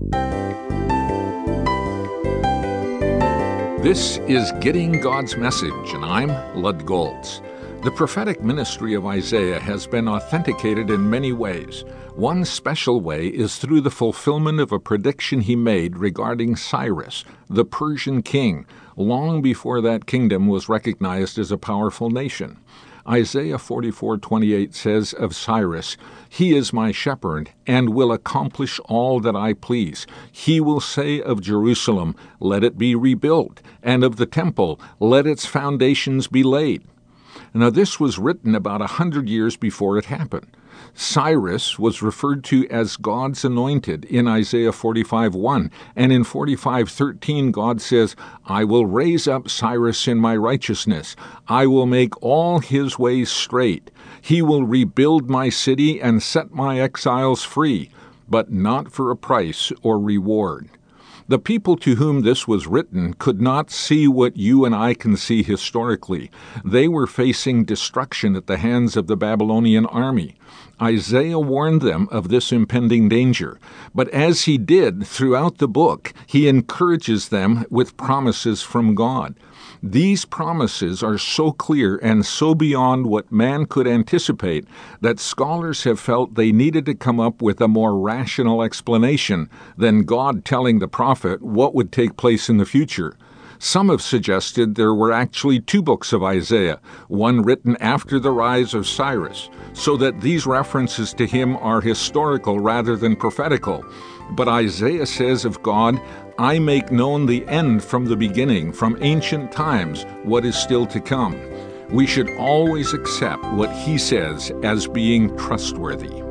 This is Getting God's Message, and I'm Lud Golds. The prophetic ministry of Isaiah has been authenticated in many ways. One special way is through the fulfillment of a prediction he made regarding Cyrus, the Persian king, long before that kingdom was recognized as a powerful nation. Isaiah 44:28 says of Cyrus, "He is my shepherd, and will accomplish all that I please. He will say of Jerusalem, let it be rebuilt, and of the temple, let its foundations be laid." Now this was written about 100 years before it happened. Cyrus was referred to as God's anointed in Isaiah 45:1, and in 45:13 God says, "I will raise up Cyrus in my righteousness. I will make all his ways straight. He will rebuild my city and set my exiles free, but not for a price or reward." The people to whom this was written could not see what you and I can see historically. They were facing destruction at the hands of the Babylonian army. Isaiah warned them of this impending danger, but as he did throughout the book, he encourages them with promises from God. These promises are so clear and so beyond what man could anticipate that scholars have felt they needed to come up with a more rational explanation than God telling the prophet what would take place in the future. Some have suggested there were actually two books of Isaiah, one written after the rise of Cyrus, so that these references to him are historical rather than prophetical. But Isaiah says of God, "I make known the end from the beginning, from ancient times, what is still to come." We should always accept what he says as being trustworthy.